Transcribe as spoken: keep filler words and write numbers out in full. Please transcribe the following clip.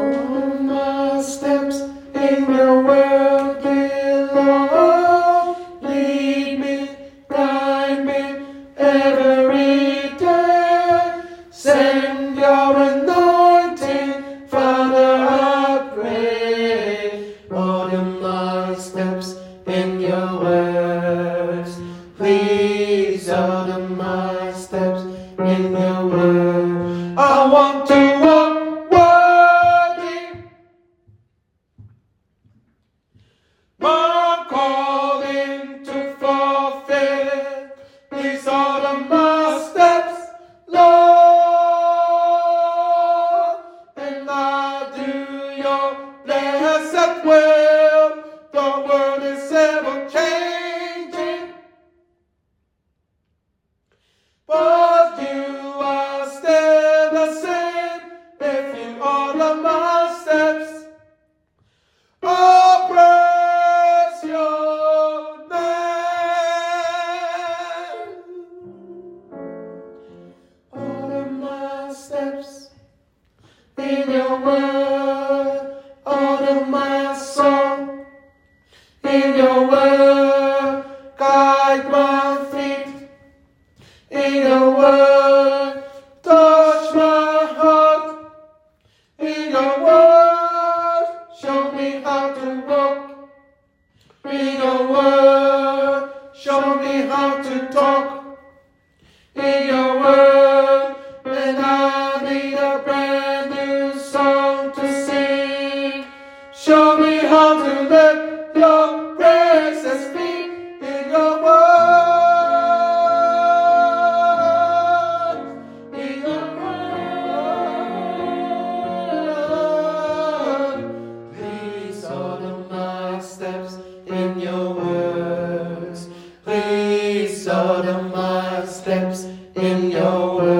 Order my steps in your word below. Lead me, guide me every day. Send your anointing, Father, I pray. Order my steps in your words. Please order my steps in your word. I want to walk worthy. My calling to fulfill. Please order my steps, Lord, and I do your blessed will. The world is ever changing, but you are still the same. If you order my steps, oh, praise your name. Order my steps in your word. Order my song in your word. Guide my feet in your word. Touch my heart in your word. Show me how to walk in your word. Show me how to talk in your word. And I need a brand new song to sing. Show me how to let your praises speak in your word. In your word. Please order my steps in your words. Please order my steps in your words.